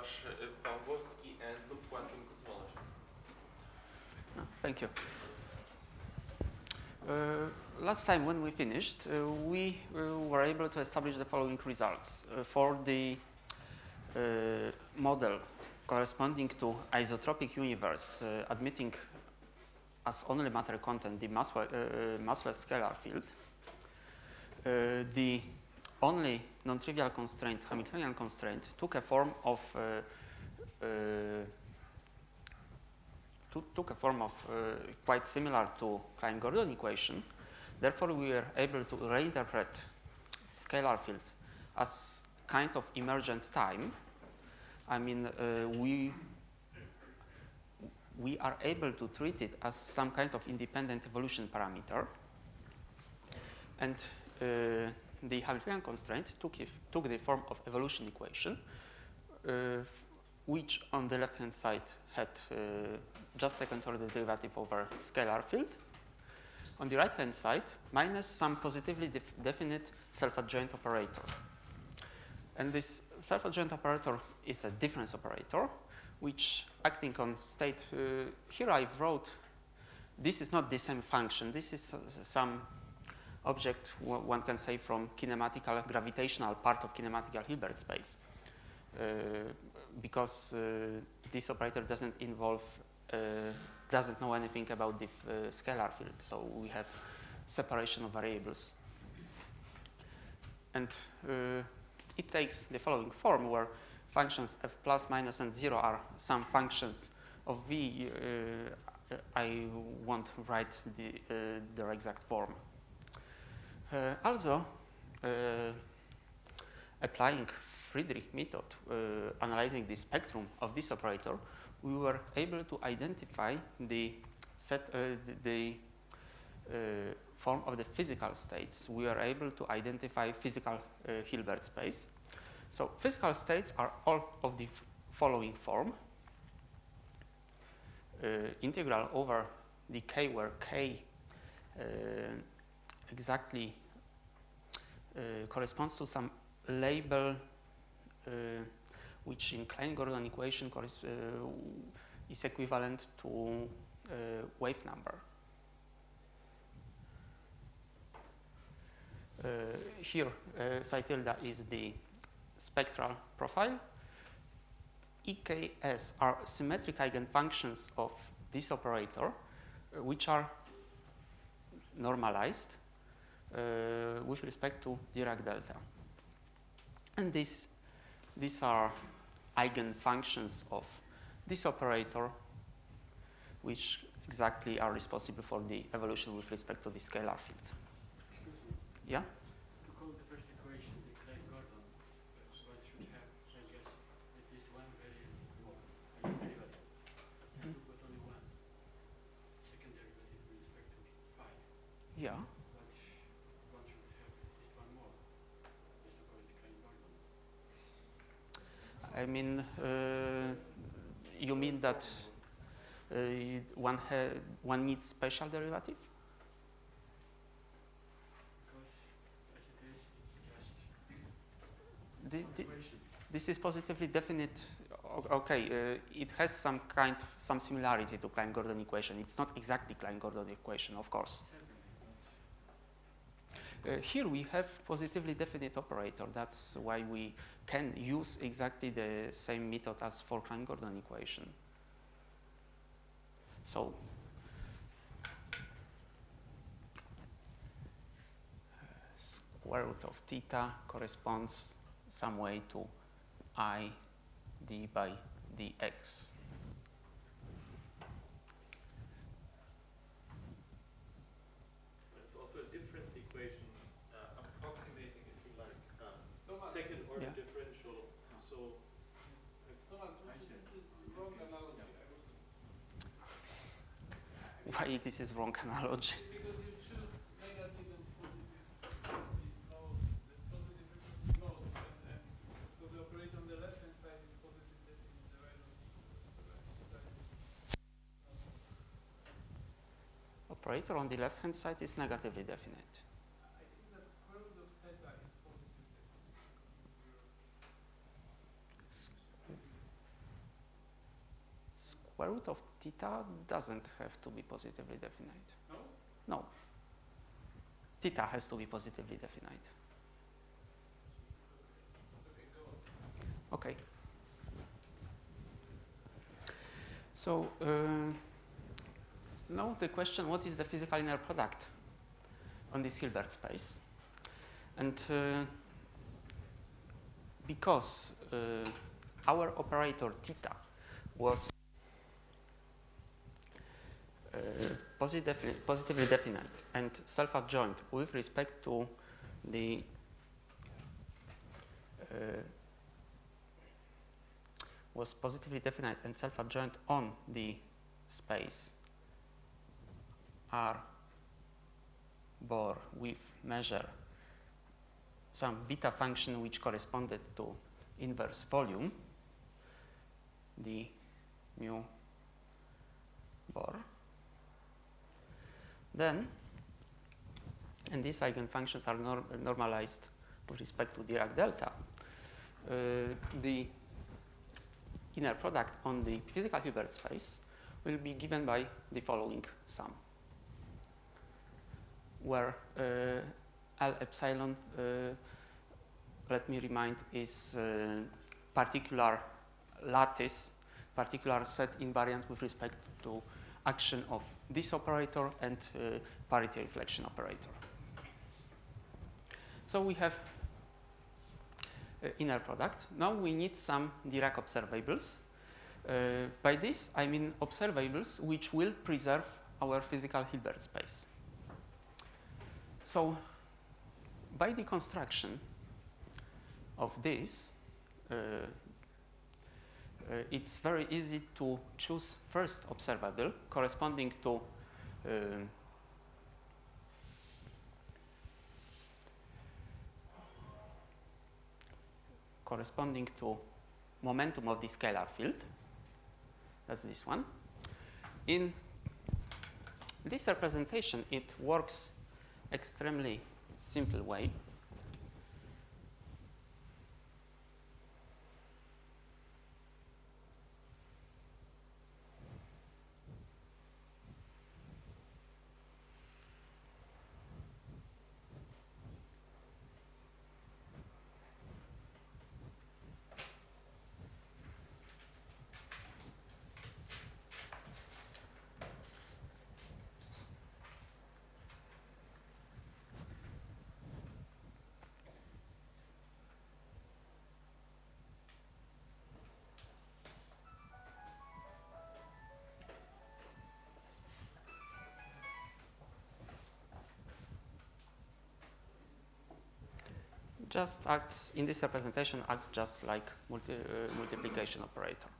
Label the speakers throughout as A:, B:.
A: Łukasz Pawłowski and Loop Quantum Cosmology.
B: Thank you. Last time when we finished, we were able to establish the following results. For the model corresponding to isotropic universe admitting as only matter content the massless scalar field, the only non-trivial constraint, Hamiltonian constraint, took a form of quite similar to Klein-Gordon equation. Therefore, we were able to reinterpret scalar field as kind of emergent time. I mean, we are able to treat it as some kind of independent evolution parameter. And the Hamiltonian constraint took the form of evolution equation, which on the left-hand side had just second-order derivative over scalar field. On the right-hand side, minus some positively definite self-adjoint operator. And this self-adjoint operator is a difference operator, which acting on state, here I wrote, this is not the same function. This is some object, one can say, from kinematical, gravitational part of kinematical Hilbert space. Because this operator doesn't involve, doesn't know anything about the scalar field, so we have separation of variables. And it takes the following form, where functions f plus, minus, and 0 are some functions of v. I won't write their exact form. Also, applying Friedrich method, analyzing the spectrum of this operator, we were able to identify the form of the physical states. We are able to identify physical Hilbert space. So physical states are all of the following form. Integral over the k, where k exactly corresponds to some label which in Klein-Gordon equation is equivalent to wave number. Here, psi tilde is the spectral profile. EKS are symmetric eigenfunctions of this operator, which are normalized with respect to Dirac delta. And these are eigenfunctions of this operator, which exactly are responsible for the evolution with respect to the scalar field. Yeah?
C: To call the first equation the Klein-Gordon, one should have, I guess, at least one derivative. You got only one second derivative with respect to phi.
B: Yeah.
C: But one should have at least one more, just to call it Klein-Gordon.
B: I mean, you mean that one needs special derivative? This is positively definite. Okay, it has some similarity to Klein-Gordon equation. It's not exactly Klein-Gordon equation, of course. Here we have positively definite operator. That's why we can use exactly the same method as for Klein-Gordon equation. So, square root of theta corresponds some way to I d by dx.
D: It's also a difference equation approximating, if you like, second order differential. So,
E: Thomas, this is wrong analogy.
B: Why this is wrong analogy?
E: Because you choose negative and positive frequency nodes, the positive frequency nodes, and so the operator on the left-hand side is positive definite, the right-hand side is
B: Operator on the left-hand side is negatively definite.
E: I think that square root of theta is positive definite.
B: square root of theta doesn't have to be positively definite.
E: No?
B: No. Theta has to be positively definite.
E: Okay, go on.
B: Okay. So now the question, what is the physical inner product on this Hilbert space? And because our operator theta was positively definite and self-adjoint with respect to the was positively definite and self-adjoint on the space R bar with measure some beta function which corresponded to inverse volume, the mu bar. Then, and these eigenfunctions are normalized with respect to Dirac delta, the inner product on the physical Hilbert space will be given by the following sum, where L epsilon, let me remind, is particular lattice, particular set invariant with respect to action of this operator and parity reflection operator. So we have inner product. Now we need some Dirac observables. By this I mean observables which will preserve our physical Hilbert space. So by the construction of this, it's very easy to choose first observable corresponding to momentum of the scalar field. That's this one. In this representation, it works extremely simple way. Just acts, in this representation, acts just like multiplication operator.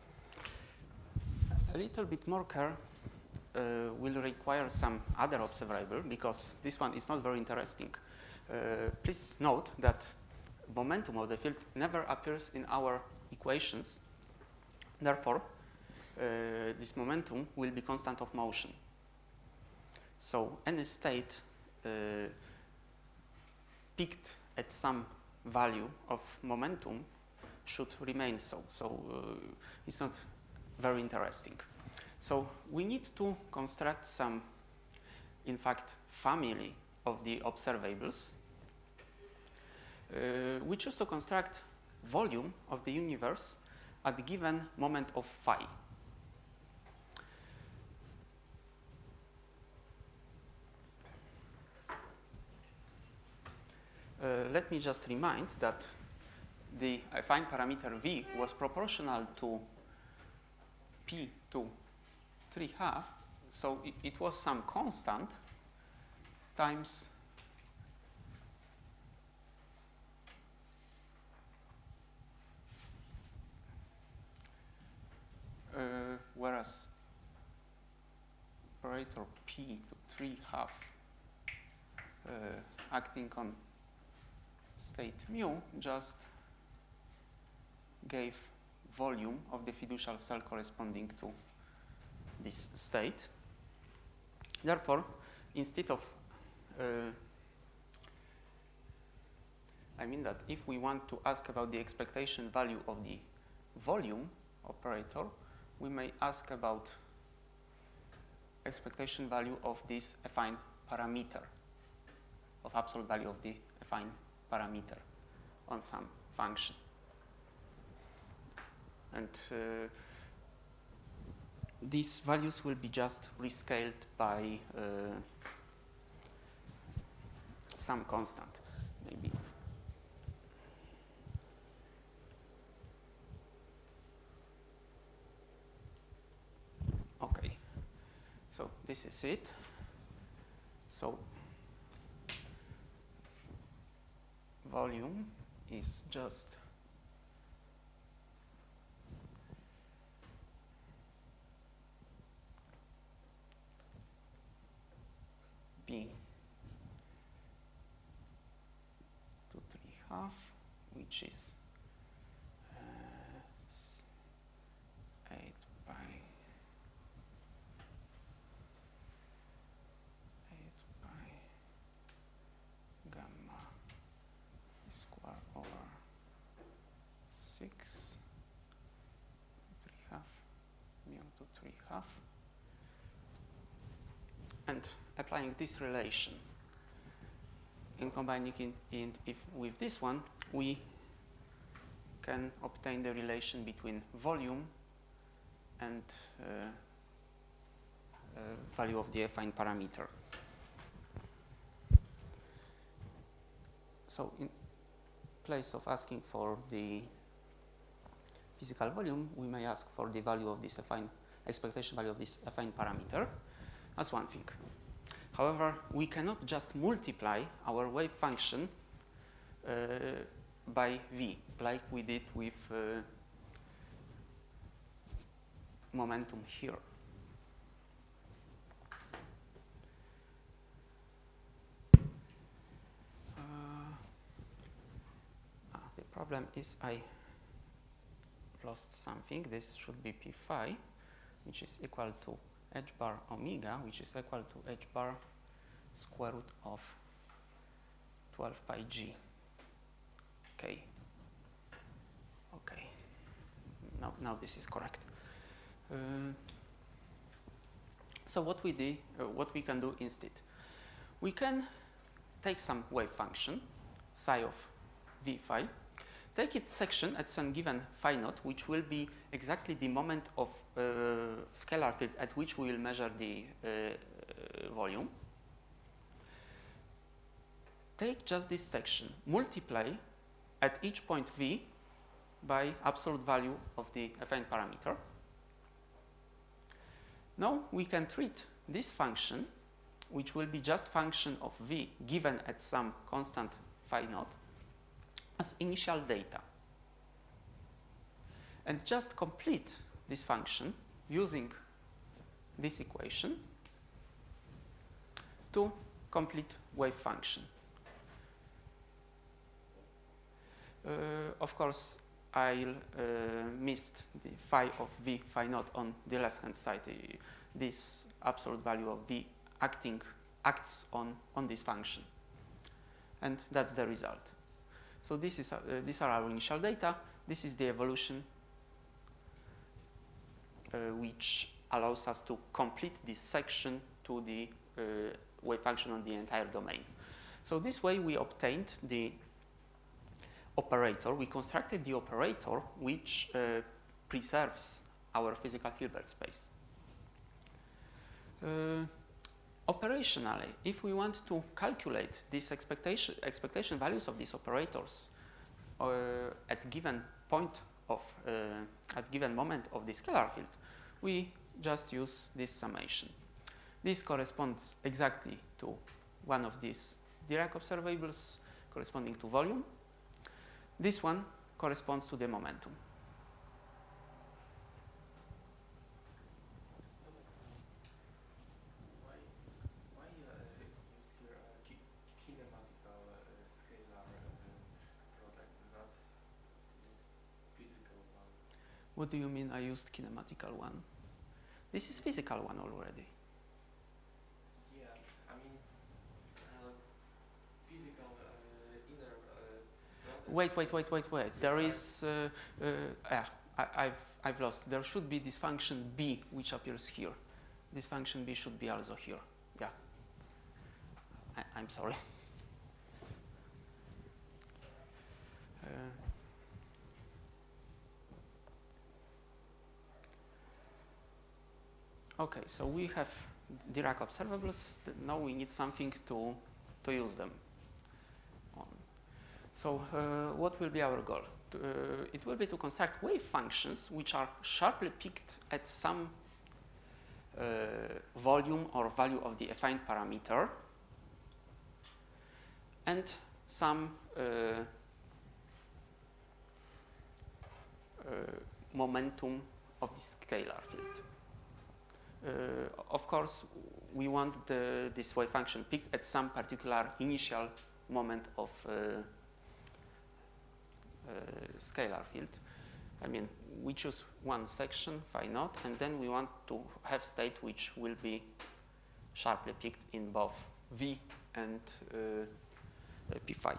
B: A little bit more care will require some other observable because this one is not very interesting. Please note that momentum of the field never appears in our equations. Therefore, this momentum will be constant of motion. So any state picked at some value of momentum should remain so. So it's not very interesting. So we need to construct some, in fact, family of the observables. We choose to construct volume of the universe at the given moment of phi. Let me just remind that the affine parameter V was proportional to P to 3/2, so it was some constant times whereas operator P to 3/2 acting on state mu just gave volume of the fiducial cell corresponding to this state. Therefore, instead of, I mean that if we want to ask about the expectation value of the volume operator, we may ask about expectation value of this affine parameter, of absolute value of the affine parameter on some function. And these values will be just rescaled by some constant, maybe. Okay, so this is it. So volume is just B 2/3, which is 8 by 8 by gamma square over 6 3/2 mu 2/3, and applying this relation and combining it with this one, we can obtain the relation between volume and value of the affine parameter. So in place of asking for the physical volume, we may ask for the value of this affine, expectation value of this affine parameter. That's one thing. However, we cannot just multiply our wave function by v, like we did with momentum here. The problem is I lost something. This should be p phi, which is equal to h bar omega, which is equal to h bar square root of 12 pi g. Okay. Okay. Now this is correct. So what we can do instead, we can take some wave function, psi of v phi, take its section at some given phi naught, which will be exactly the moment of scalar field at which we will measure the volume. Take just this section, multiply at each point v by absolute value of the affine parameter. Now we can treat this function, which will be just function of v given at some constant phi naught, as initial data, and just complete this function using this equation to complete wave function. Of course, I'll missed the phi of v phi naught on the left hand side. This absolute value of v acts on this function, and that's the result. So this is these are our initial data. This is the evolution which allows us to complete this section to the wave function on the entire domain. So this way we obtained the operator. We constructed the operator which preserves our physical Hilbert space. Operationally, if we want to calculate these expectation values of these operators at given point of at given moment of the scalar field, we just use this summation. This corresponds exactly to one of these Dirac observables corresponding to volume. This one corresponds to the momentum.
A: Why use here kinematical scalar product, not physical one?
B: What do you mean I used kinematical one? This is physical one already.
A: Yeah, I mean physical inner product.
B: Wait. There is. I've lost. There should be this function b which appears here. This function b should be also here. Yeah. I'm sorry. Okay, so we have Dirac observables. Now we need something to use them on. So what will be our goal? It will be to construct wave functions which are sharply picked at some volume or value of the affine parameter and some momentum of the scalar field. Of course, we want this wave function picked at some particular initial moment of scalar field. I mean, we choose one section, phi naught, and then we want to have state which will be sharply picked in both v and p phi.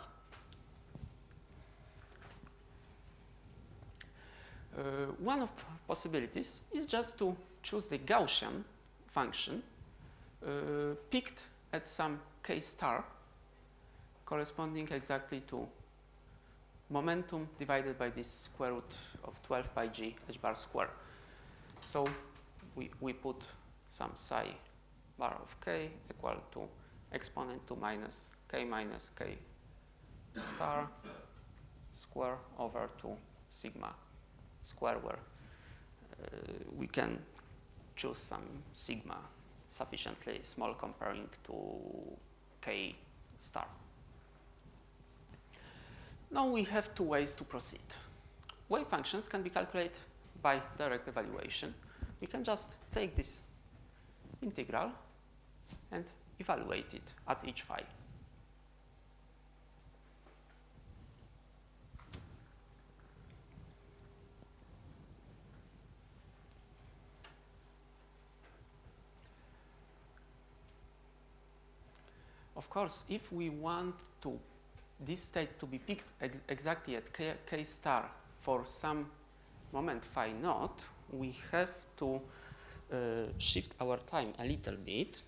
B: One of possibilities is just to choose the Gaussian function picked at some k star corresponding exactly to momentum divided by this square root of 12 pi g h bar square. So we put some psi bar of k equal to exponent to minus k star square over 2 sigma square, where we can choose some sigma sufficiently small comparing to k star. Now we have two ways to proceed. Wave functions can be calculated by direct evaluation. We can just take this integral and evaluate it at each phi. Of course, if we want this state to be picked exactly at k star for some moment phi naught, we have to shift our time a little bit.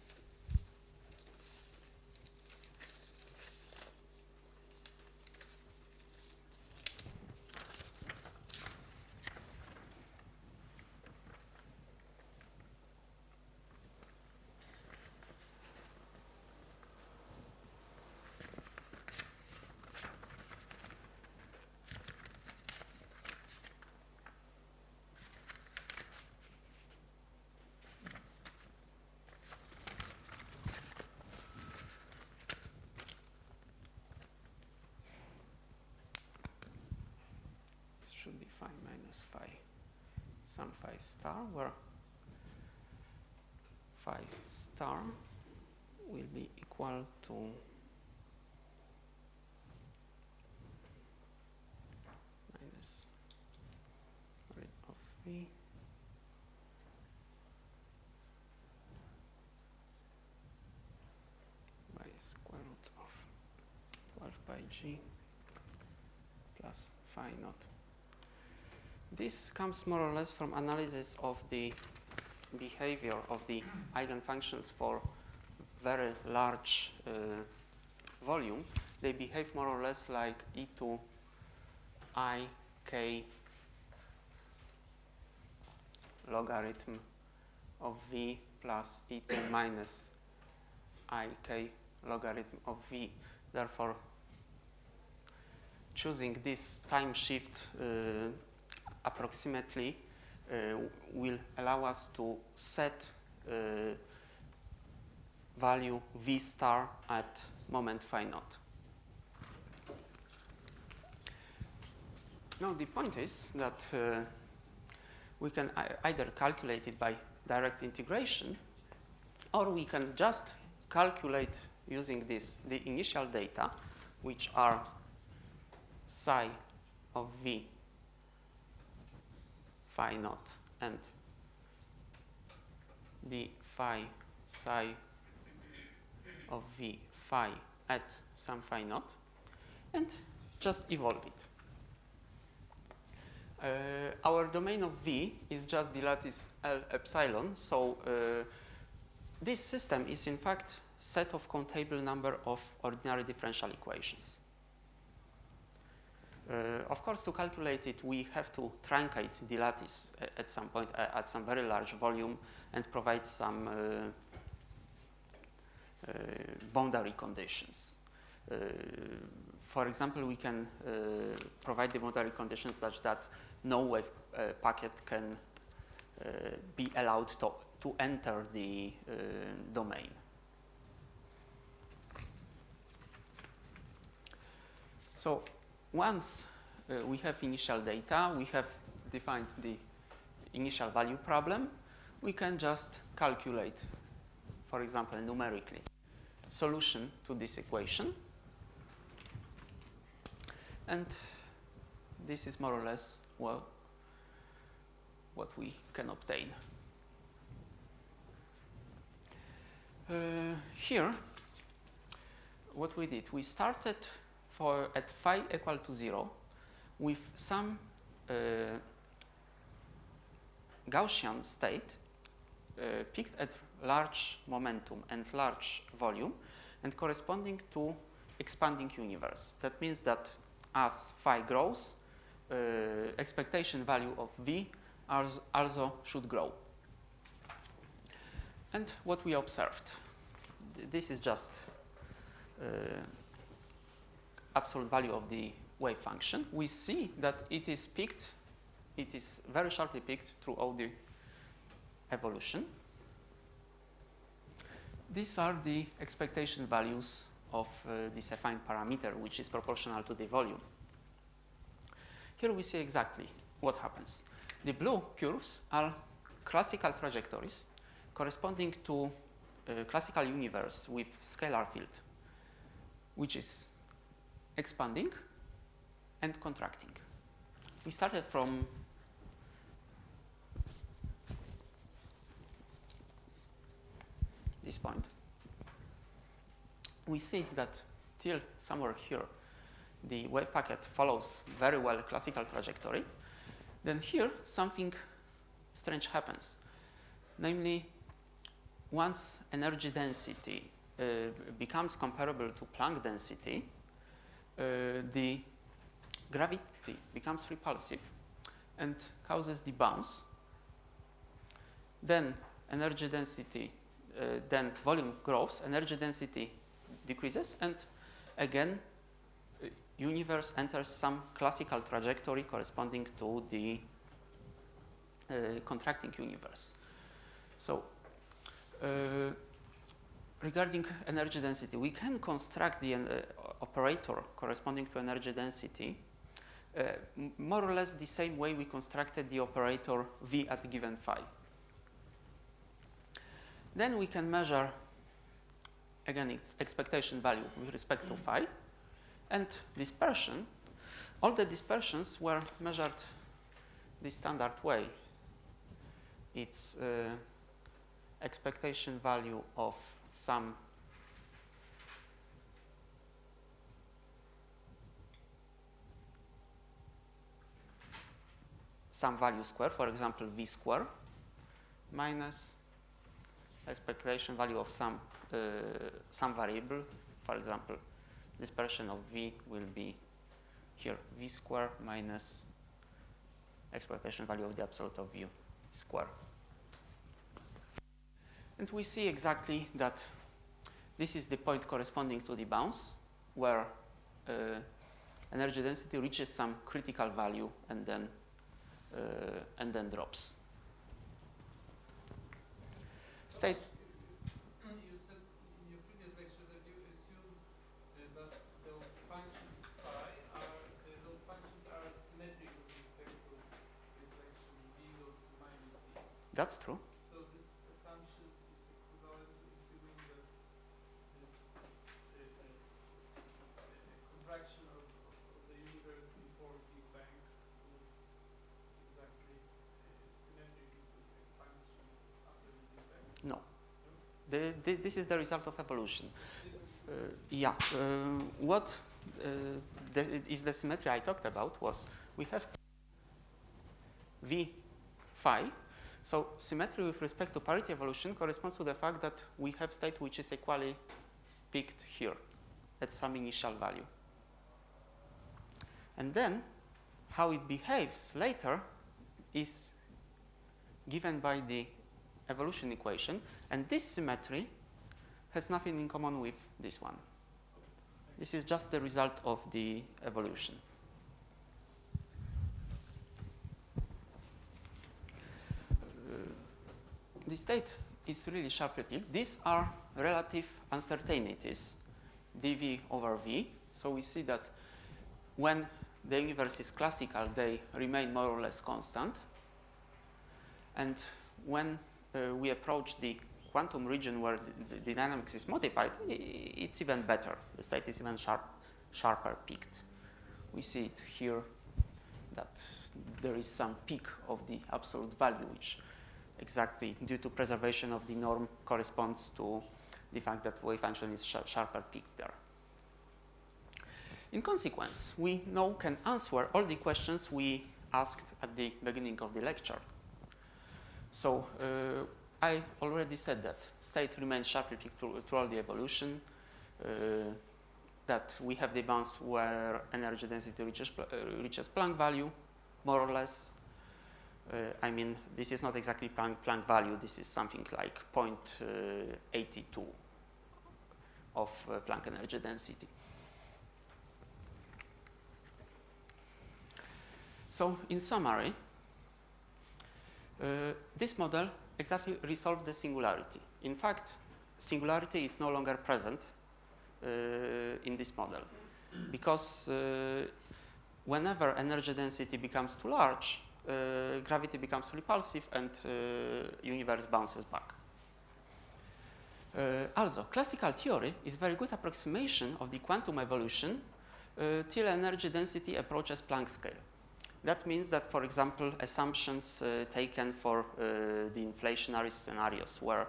B: Should be phi minus phi, some phi star, where phi star will be equal to minus root of v by square root of 12 pi g plus phi naught. This comes more or less from analysis of the behavior of the eigenfunctions for very large volume. They behave more or less like e to I k logarithm of v plus e to minus I k logarithm of v. Therefore, choosing this time shift approximately will allow us to set value v star at moment phi naught. Now the point is that we can either calculate it by direct integration, or we can just calculate using the initial data, which are psi of v phi naught and the phi psi of v phi at some phi naught, and just evolve it. Our domain of V is just the lattice L epsilon, so this system is in fact set of countable number of ordinary differential equations. Of course, to calculate it, we have to truncate the lattice at some point, at some very large volume, and provide some boundary conditions. For example, we can provide the boundary conditions such that no wave packet can be allowed to enter the domain. So once we have initial data, we have defined the initial value problem, we can just calculate, for example, numerically, solution to this equation. And this is more or less, well, what we can obtain. Here, what we did, we started at phi equal to 0 with some Gaussian state picked at large momentum and large volume and corresponding to expanding universe. That means that as phi grows, expectation value of V also should grow. And what we observed, this is just absolute value of the wave function. We see that it is peaked, it is very sharply peaked throughout the evolution. These are the expectation values of this affine parameter, which is proportional to the volume. Here we see exactly what happens. The blue curves are classical trajectories corresponding to a classical universe with scalar field, which is expanding and contracting. We started from this point. We see that till somewhere here, the wave packet follows very well a classical trajectory. Then here, something strange happens. Namely, once energy density becomes comparable to Planck density, the gravity becomes repulsive and causes the bounce. Then energy density, then volume grows, energy density decreases, and again, universe enters some classical trajectory corresponding to the contracting universe. So, regarding energy density, we can construct the operator corresponding to energy density more or less the same way we constructed the operator V at a given phi. Then we can measure, again, its expectation value with respect to phi, and dispersion. All the dispersions were measured the standard way. It's expectation value of some value square, for example, V square, minus expectation value of some variable, for example, dispersion of V will be here V square minus expectation value of the absolute of V square. And we see exactly that this is the point corresponding to the bounce, where energy density reaches some critical value and then drops. State.
E: You said in your previous lecture that you assume that those functions psi are symmetric with respect to reflection. V goes to minus V.
B: That's true.
E: So this assumption is equivalent to assuming that this contraction of the universe before Big Bang was exactly symmetric with this expansion after the Big Bang.
B: No. This is the result of evolution. Yeah. What is the symmetry I talked about was we have V phi. So symmetry with respect to parity evolution corresponds to the fact that we have state which is equally peaked here at some initial value. And then how it behaves later is given by the evolution equation, and this symmetry has nothing in common with this one. This is just the result of the evolution. The state is really sharply peaked. These are relative uncertainties, dV over V. So we see that when the universe is classical, they remain more or less constant. And when we approach the quantum region where the dynamics is modified, it's even better. The state is even sharper peaked. We see it here that there is some peak of the absolute value, which exactly due to preservation of the norm corresponds to the fact that wave function is sharper peaked there. In consequence, we now can answer all the questions we asked at the beginning of the lecture. So I already said that state remains sharply peaked through all the evolution, that we have the bounds where energy density reaches Planck value, more or less. I mean, this is not exactly Planck value. This is something like 0.82 of Planck energy density. So in summary, this model exactly resolved the singularity. In fact, singularity is no longer present in this model because whenever energy density becomes too large, gravity becomes repulsive and universe bounces back. Also, classical theory is very good approximation of the quantum evolution till energy density approaches Planck scale. That means that, for example, assumptions taken for the inflationary scenarios where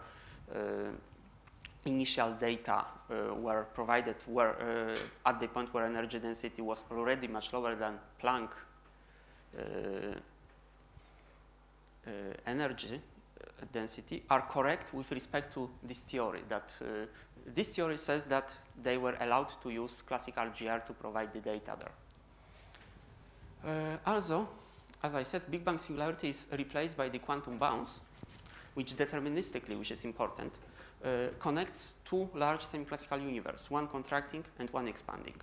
B: initial data were provided were at the point where energy density was already much lower than Planck energy density are correct with respect to this theory. That this theory says that they were allowed to use classical GR to provide the data there. Also, as I said, Big Bang singularity is replaced by the quantum bounce, which deterministically, which is important, connects two large semi-classical universes, one contracting and one expanding.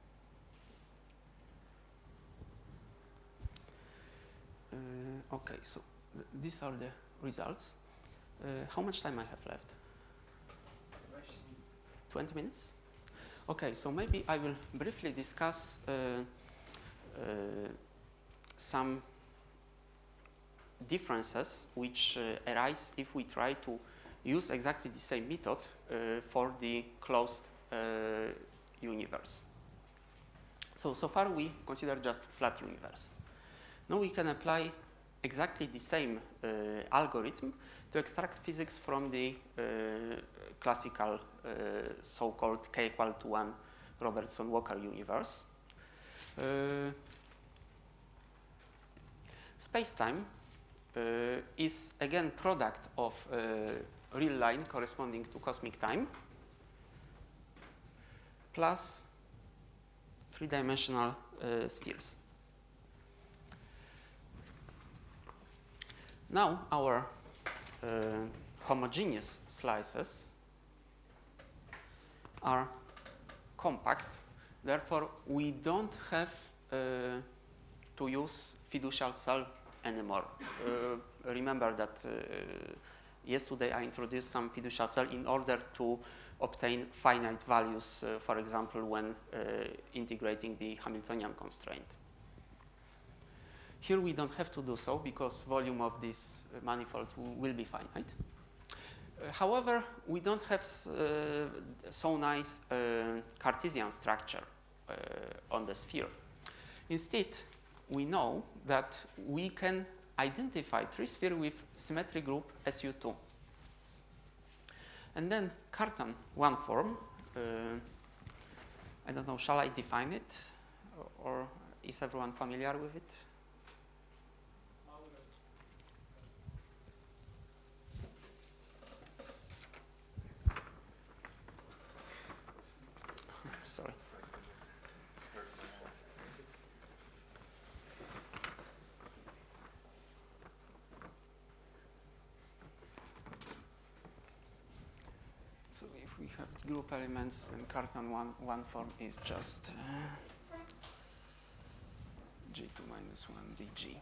B: Okay, so these are the results. How much time I have left? 20 minutes? Okay, so maybe I will briefly discuss some differences which arise if we try to use exactly the same method for the closed universe. So far we consider just flat universe. Now we can apply exactly the same algorithm to extract physics from the classical so-called k equal to 1 Robertson-Walker universe. Space-time is again product of real line corresponding to cosmic time plus three-dimensional spheres. Now our homogeneous slices are compact, therefore we don't have to use fiducial cell anymore. Remember that yesterday I introduced some fiducial cell in order to obtain finite values, for example, when integrating the Hamiltonian constraint. Here we don't have to do so because volume of this manifold will be finite. However, we don't have so nice Cartesian structure on the sphere. Instead, we know that we can identify three spheres with symmetric group SU2. And then Cartan one form, I don't know, shall I define it? Or is everyone familiar with it? sorry. So if we have group elements, then Cartan one form is just G2 minus 1 dg.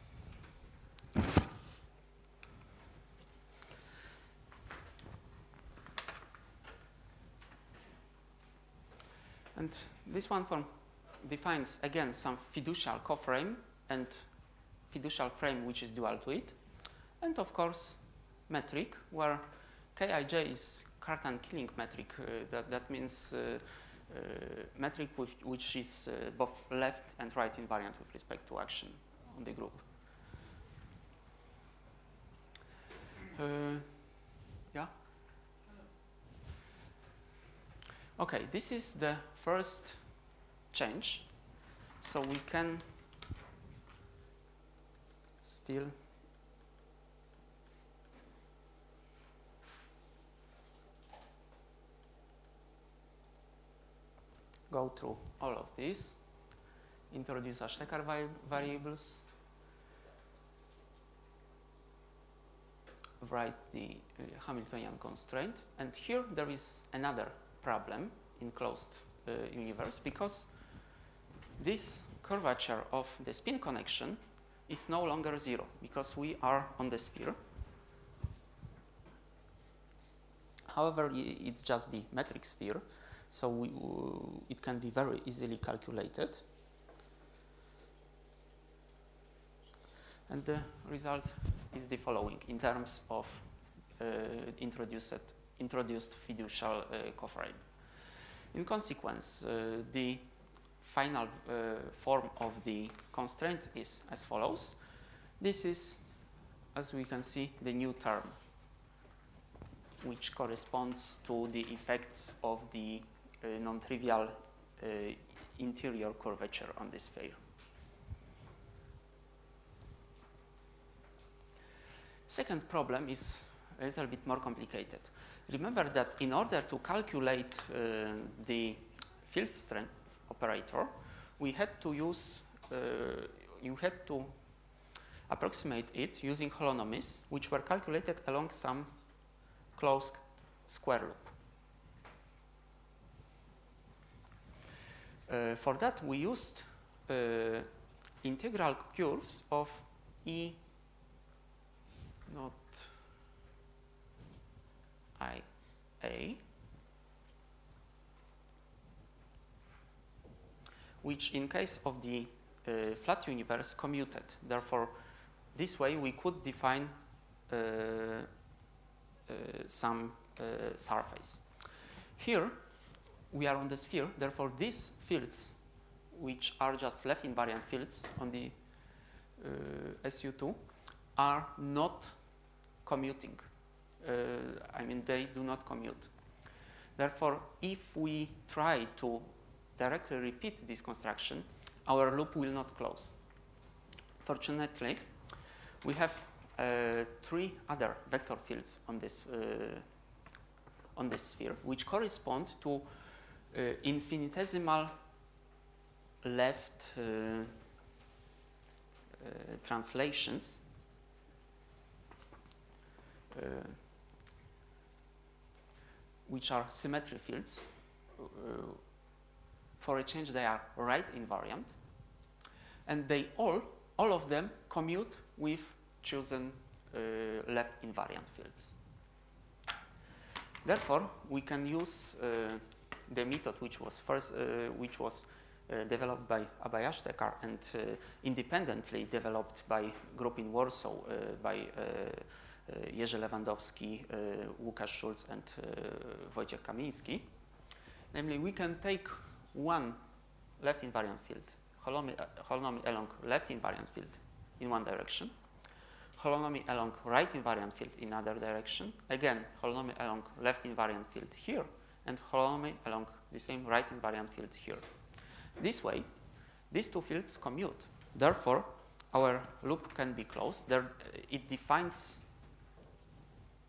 B: And this one form defines again some fiducial coframe and fiducial frame which is dual to it, and of course metric where Kij is Cartan killing metric. That means metric which is both left and right invariant with respect to action on the group. Yeah? Okay, this is the first change. So we can still go through all of these, introduce Ashtekar variables, write the Hamiltonian constraint, and here there is another problem in closed universe, because this curvature of the spin connection is no longer 0 because we are on the sphere. However, it's just the metric sphere, so it can be very easily calculated. And the result is the following in terms of introduced fiducial coframe. In consequence, the final form of the constraint is as follows. This is, as we can see, the new term, which corresponds to the effects of the non-trivial interior curvature on the sphere. Second problem is a little bit more complicated. Remember that in order to calculate the field strength operator, we had to use, you had to approximate it using holonomies, which were calculated along some closed square loop. For that, we used integral curves of E not IA, which in case of the flat universe commuted. Therefore, this way we could define some surface. Here we are on the sphere, therefore these fields, which are just left invariant fields on the SU2, are not commuting. I mean, they do not commute. Therefore, if we try to directly repeat this construction, our loop will not close. Fortunately, we have 3 other vector fields on this sphere, which correspond to infinitesimal left translations which are symmetry fields. For a change, they are right invariant, and they all of them commute with chosen left invariant fields. Therefore, we can use the method which was developed by Abay Ashtekar and independently developed by group in Warsaw by Jerzy Lewandowski, Łukasz Schulz, and Wojciech Kamiński. Namely, we can take one left invariant field, holonomy along left invariant field in one direction, holonomy along right invariant field in other direction, again holonomy along left invariant field here, and holonomy along the same right invariant field here. This way, these 2 fields commute. Therefore, our loop can be closed.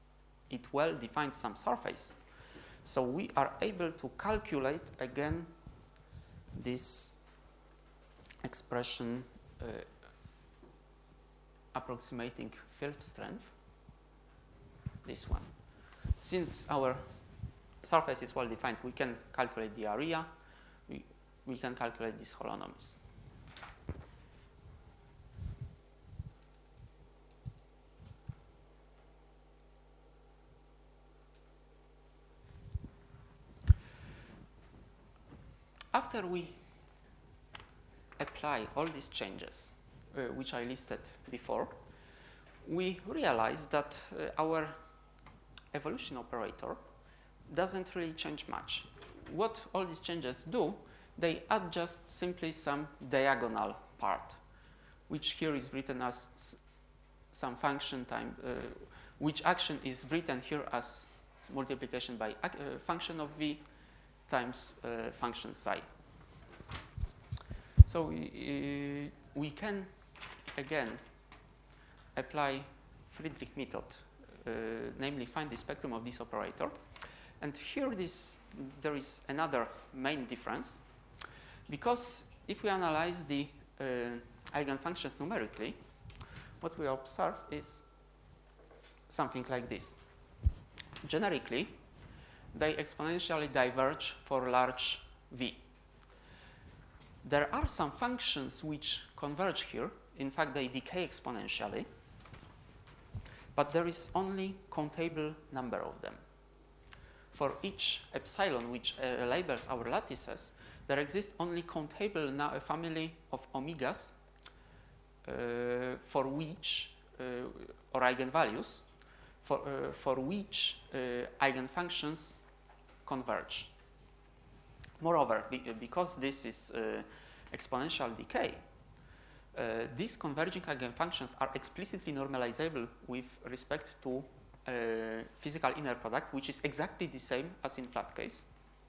B: It well defines some surface. So we are able to calculate again this expression approximating field strength, this one. Since our surface is well defined, we can calculate the area, we can calculate these holonomies. After we apply all these changes, which I listed before, we realize that our evolution operator doesn't really change much. What all these changes do, they add just simply some diagonal part, which here is written as some function time, which action is written here as multiplication by function of v times function psi. So we can again apply Friedrich method, namely find the spectrum of this operator. And here there is another main difference, because if we analyze the eigenfunctions numerically, what we observe is something like this. Generically, they exponentially diverge for large v. There are some functions which converge here. In fact, they decay exponentially, but there is only countable number of them. For each epsilon which labels our lattices, there exists only countable a family of omegas for which, or eigenvalues, for which eigenfunctions converge. Moreover, because this is exponential decay, these converging eigenfunctions are explicitly normalizable with respect to physical inner product, which is exactly the same as in flat case.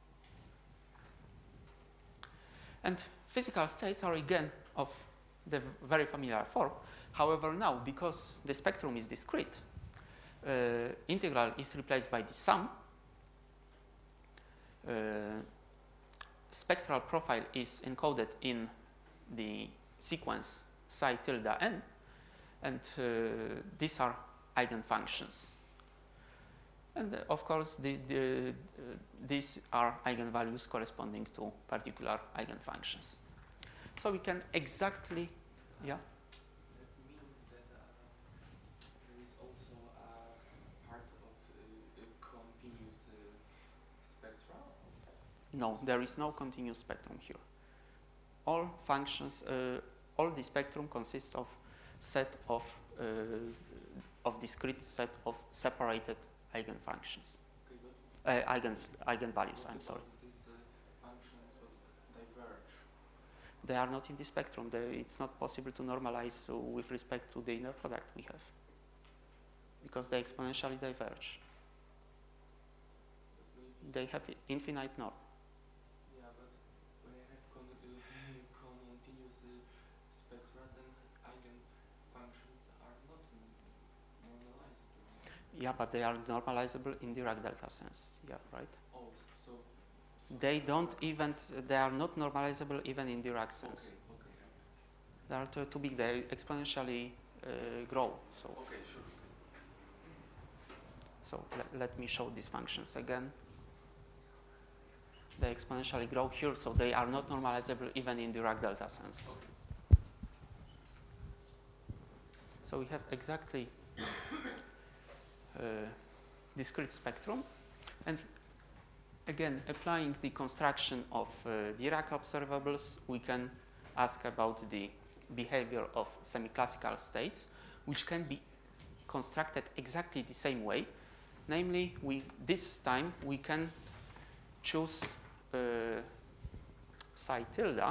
B: And physical states are again of the very familiar form. However, now, because the spectrum is discrete, integral is replaced by the sum. Spectral profile is encoded in the sequence psi tilde n, and these are eigenfunctions. And of course, these are eigenvalues corresponding to particular eigenfunctions. So we can exactly, yeah?
A: That means that there is also a part of continuous spectra?
B: No, there is no continuous spectrum here. All functions, all the spectrum consists of set of discrete set of separated eigenfunctions, eigenvalues. I'm sorry.
A: These functions would diverge.
B: They are not in the spectrum. It's not possible to normalize with respect to the inner product we have, because they exponentially diverge. They have infinite norm.
A: Yeah, but when I have continuous spectra, then eigenfunctions are not normalizable.
B: Yeah, but they are normalizable in Dirac delta sense. Yeah, right.
A: Oh, so
B: They don't even. They are not normalizable even in Dirac sense.
A: okay.
B: They are too big. They exponentially grow. So.
A: Okay, sure.
B: So let me show these functions again. They exponentially grow here, so they are not normalizable even in Dirac delta sense.
A: Okay.
B: So we have exactly discrete spectrum, and again, applying the construction of Dirac observables, we can ask about the behavior of semi-classical states, which can be constructed exactly the same way. Namely, this time we can choose psi tilde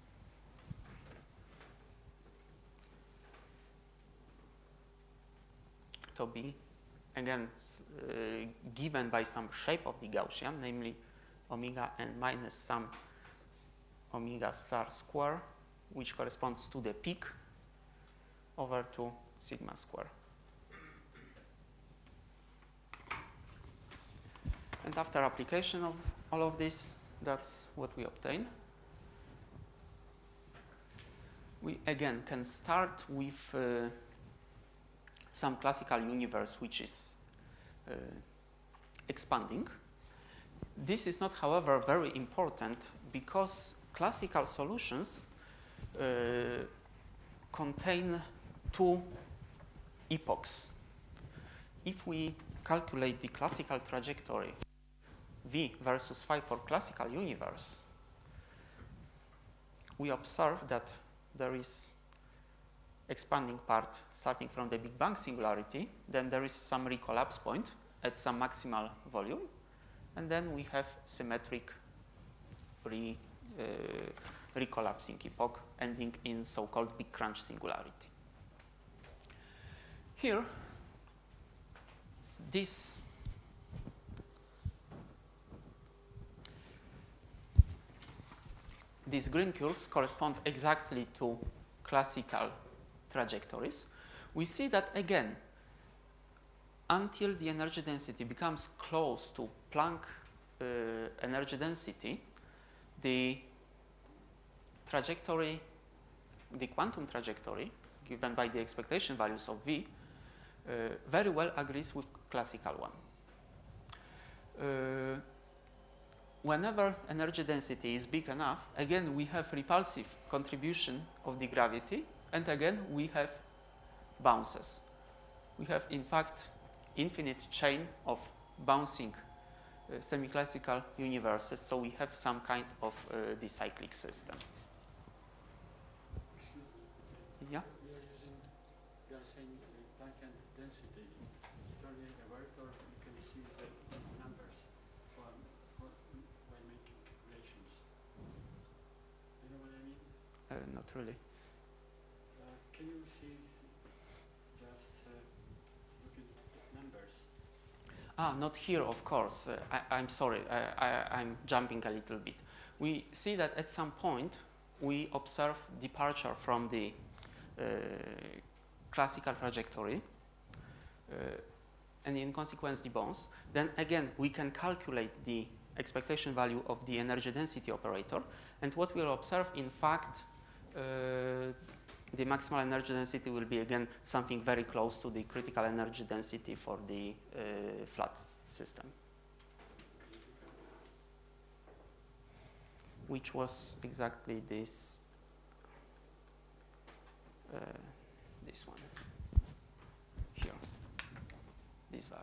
B: to be again given by some shape of the Gaussian, namely omega n minus some omega star square, which corresponds to the peak over to sigma square. And after application of all of this, that's what we obtain. we again can start with some classical universe which is expanding. This is not, however, very important because classical solutions contain two epochs. If we calculate the classical trajectory v versus phi for classical universe, we observe that there is expanding part starting from the Big Bang singularity, then there is some recollapse point at some maximal volume, and then we have symmetric recollapsing epoch ending in so-called Big Crunch singularity. Here, these green curves correspond exactly to classical trajectories. We see that again, until the energy density becomes close to Planck energy density, the trajectory, the quantum trajectory given by the expectation values of V very well agrees with classical one. Whenever energy density is big enough, again we have repulsive contribution of the gravity, and again we have bounces. We have in fact infinite chain of bouncing semi-classical universes, so we have some kind of dicyclic system. Yeah?
C: We are saying Planckian density is only a vector. You can see the numbers by making calculations. You know what I mean?
B: Not really.
C: Can you see just looking at numbers?
B: Not here, of course. I'm sorry, I'm jumping a little bit. We see that at some point we observe departure from the classical trajectory, and in consequence the bounce. Then again we can calculate the expectation value of the energy density operator, and what we'll observe in fact the maximal energy density will be again something very close to the critical energy density for the flat system, which was exactly this this one here, this value.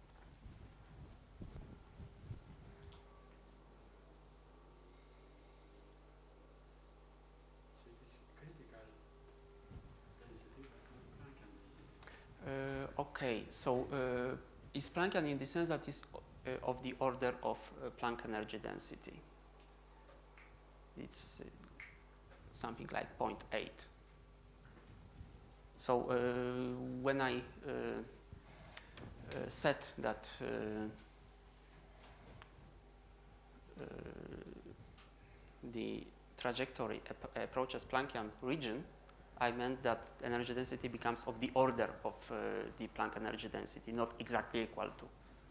C: So it is critical density, but not Planckian density.
B: Okay, so is Planckian in the sense that is of the order of Planck energy density. It's something like 0.8. So when I said that the trajectory approaches Planckian region, I meant that energy density becomes of the order of the Planck energy density, not exactly equal to.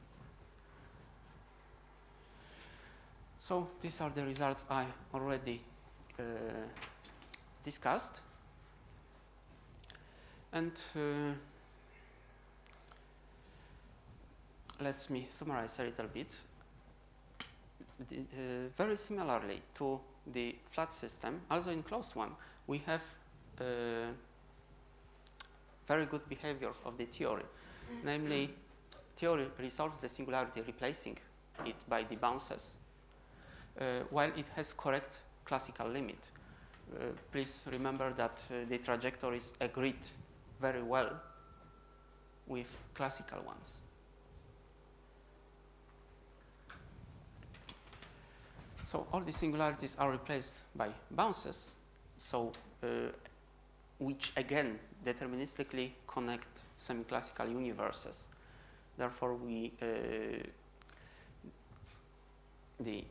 B: So these are the results I already discussed. And let me summarize a little bit. Very similarly to the flat system, also in closed one, we have very good behavior of the theory. Namely, theory resolves the singularity, replacing it by the bounces, while it has correct classical limit. Please remember that the trajectories agreed very well with classical ones. So all the singularities are replaced by bounces, so which again deterministically connect semi-classical universes. Therefore, we the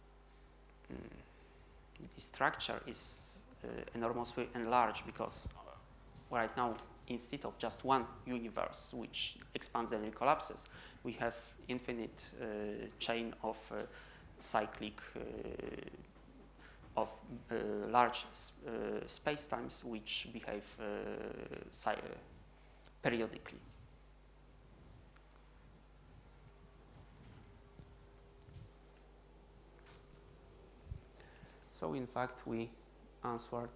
B: structure is enormously enlarged, because right now, instead of just one universe which expands and collapses, we have infinite chain of cyclic large spacetimes which behave periodically. So in fact, we answered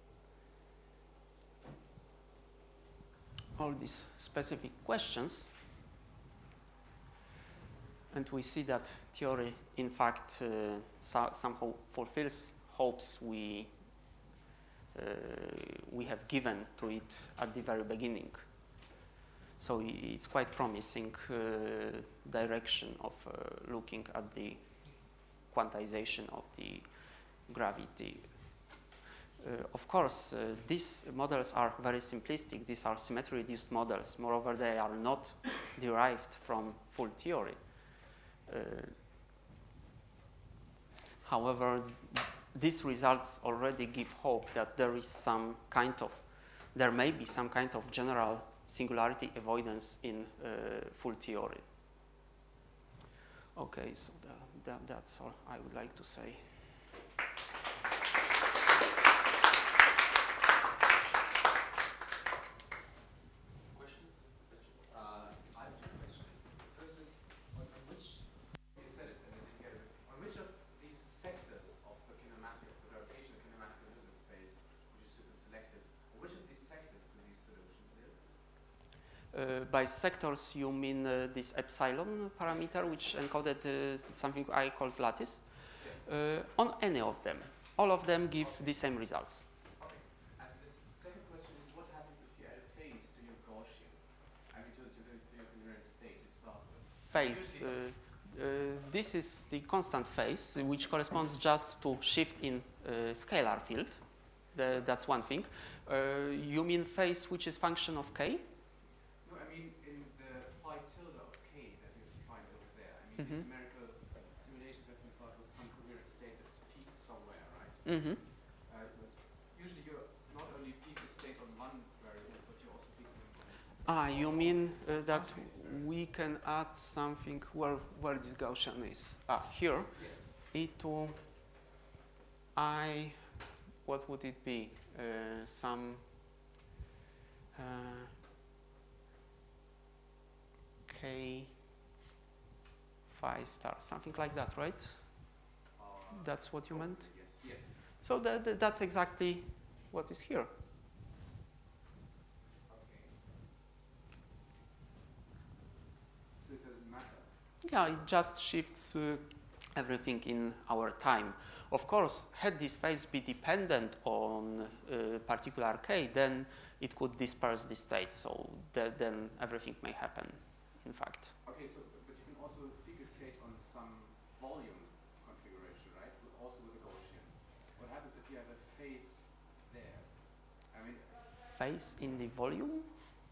B: all these specific questions, and we see that theory, in fact, somehow fulfills hopes we have given to it at the very beginning. So it's quite promising direction of looking at the quantization of the gravity. Of course, these models are very simplistic. These are symmetry-reduced models. Moreover, they are not derived from full theory. However, these results already give hope that there may be some kind of general singularity avoidance in full theory. Okay, so that's all I would like to say. By sectors, you mean this epsilon parameter, which encoded something I called lattice? Yes. On any of them. All of them give the same results.
F: Okay. And the second question is, what happens if you add a phase to your Gaussian? I mean, to your coherent state itself?
B: Phase. This is the constant phase, which corresponds just to shift in scalar field. That's one thing. You mean phase which is function of k?
F: These numerical simulations have been started with some coherent state that's peaked somewhere, right?
B: Mm-hmm.
F: Usually you're not only peak a state on one variable, but you also peak on
B: you mean that we can add something where this Gaussian is? Here.
F: Yes.
B: E2 I, what would it be? Some K phi star, something like that, right? That's what you meant?
F: Yes, yes.
B: So that's exactly what is here.
F: Okay. So it doesn't matter?
B: Yeah, it just shifts everything in our time. Of course, had this phase be dependent on particular k, then it could disperse the state, so then everything may happen, in fact.
F: Okay, so but you can also pick a state on some volume configuration, right? Also with a Gaussian. What happens if you have a phase there? I mean,
B: Phase in the volume?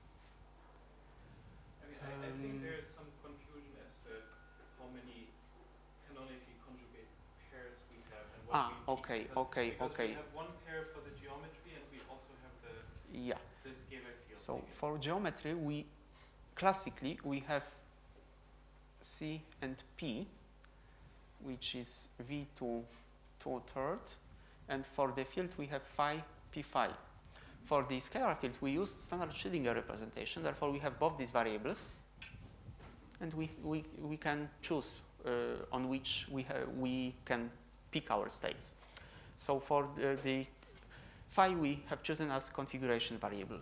D: I think there is some confusion as to how many canonically conjugate pairs we have and what we
B: okay.
D: We have one pair for the geometry and we also have the scalar field.
B: So for geometry, classically we have C and P, which is V to 2/3, and for the field we have phi, P phi. For the scalar field, we used standard Schrödinger representation, therefore we have both these variables, and we can choose on which we can pick our states. So for the phi, we have chosen as configuration variable.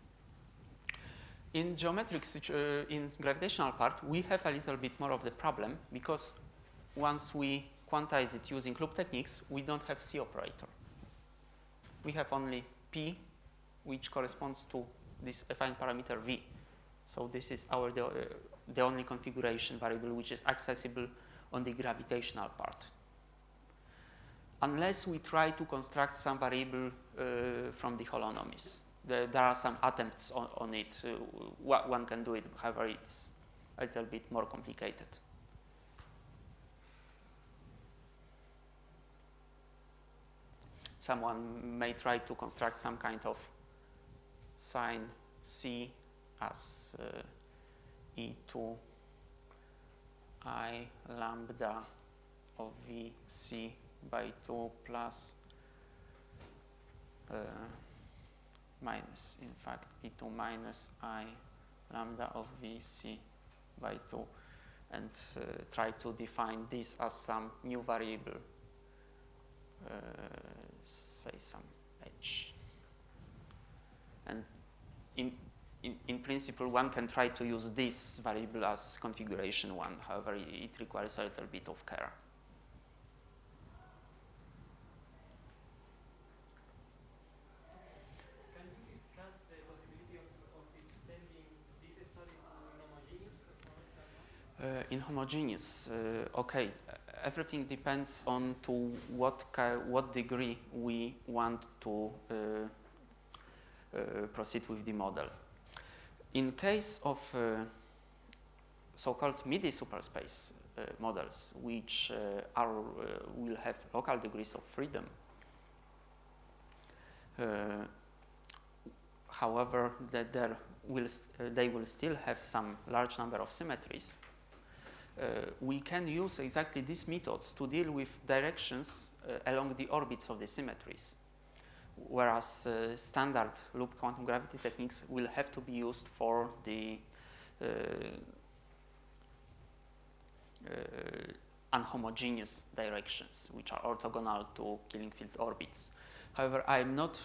B: In geometric, in gravitational part, we have a little bit more of the problem, because once we quantize it using loop techniques, we don't have C operator. We have only P, which corresponds to this affine parameter V. So this is the only configuration variable which is accessible on the gravitational part. Unless we try to construct some variable from the holonomies. There are some attempts on it. One can do it, however, it's a little bit more complicated. Someone may try to construct some kind of sine C as E2 I lambda of VC by 2 plus minus, in fact, V2 minus I lambda of Vc by 2, and try to define this as some new variable, say some h. And in principle, one can try to use this variable as configuration one. However, it requires a little bit of care.
C: Can you discuss the possibility of extending this study to homogeneous?
B: Inhomogeneous, okay. Everything depends on to what degree we want to proceed with the model. In case of so-called MIDI superspace models, which will have local degrees of freedom, however, they will still have some large number of symmetries. We can use exactly these methods to deal with directions along the orbits of the symmetries, whereas standard loop quantum gravity techniques will have to be used for the unhomogeneous directions, which are orthogonal to Killing field orbits. However, I'm not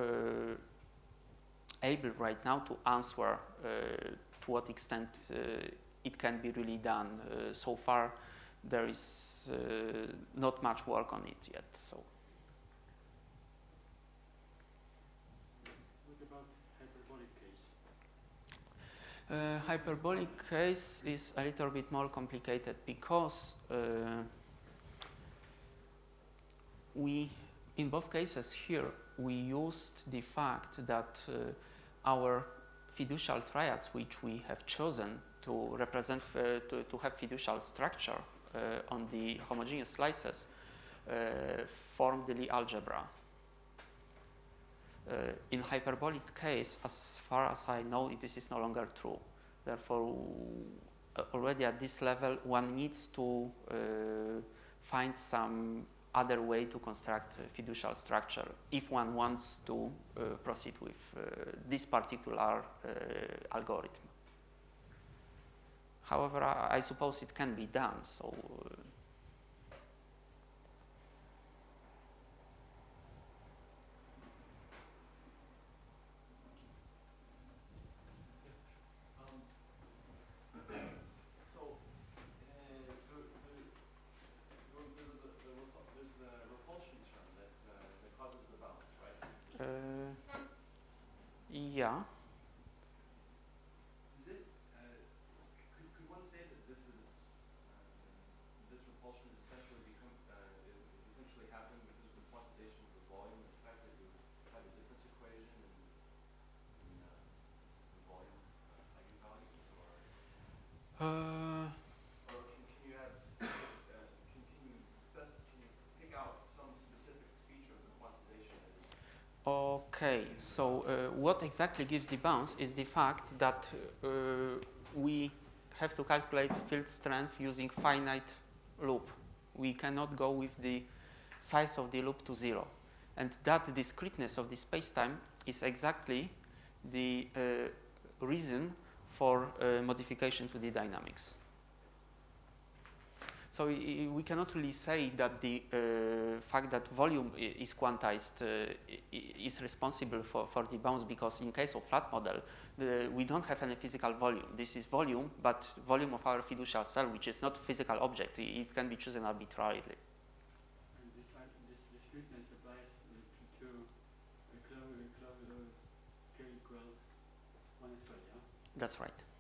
B: able right now to answer to what extent it can be really done. So far, there is not much work on it yet. So.
C: What about hyperbolic case?
B: Hyperbolic case is a little bit more complicated because in both cases here, we used the fact that our fiducial triads, which we have chosen to represent, to have fiducial structure on the homogeneous slices, form the Lie algebra. In hyperbolic case, as far as I know, this is no longer true. Therefore, already at this level, one needs to find some other way to construct fiducial structure if one wants to proceed with this particular algorithm. However, I suppose it can be done. So.
D: There's the repulsion term that causes the bounce, right?
B: Yeah.
D: Is it? Could one say that this is this repulsion is essentially essentially happening because of the quantization of the volume, and the fact that you have a difference equation in volume eigenvalues, or can you have can you pick out some specific feature of the quantization that is?
B: Okay, so what exactly gives the bounce is the fact that we have to calculate field strength using finite loop. We cannot go with the size of the loop to 0. And that discreteness of the space-time is exactly the reason for modification to the dynamics. So we cannot really say that the fact that volume is quantized is responsible for the bounce, because in case of flat model, we don't have any physical volume. This is volume, but volume of our fiducial cell, which is not physical object. It can be chosen arbitrarily.
C: And this discreteness applies to k equal 1 as well, yeah?
B: That's right.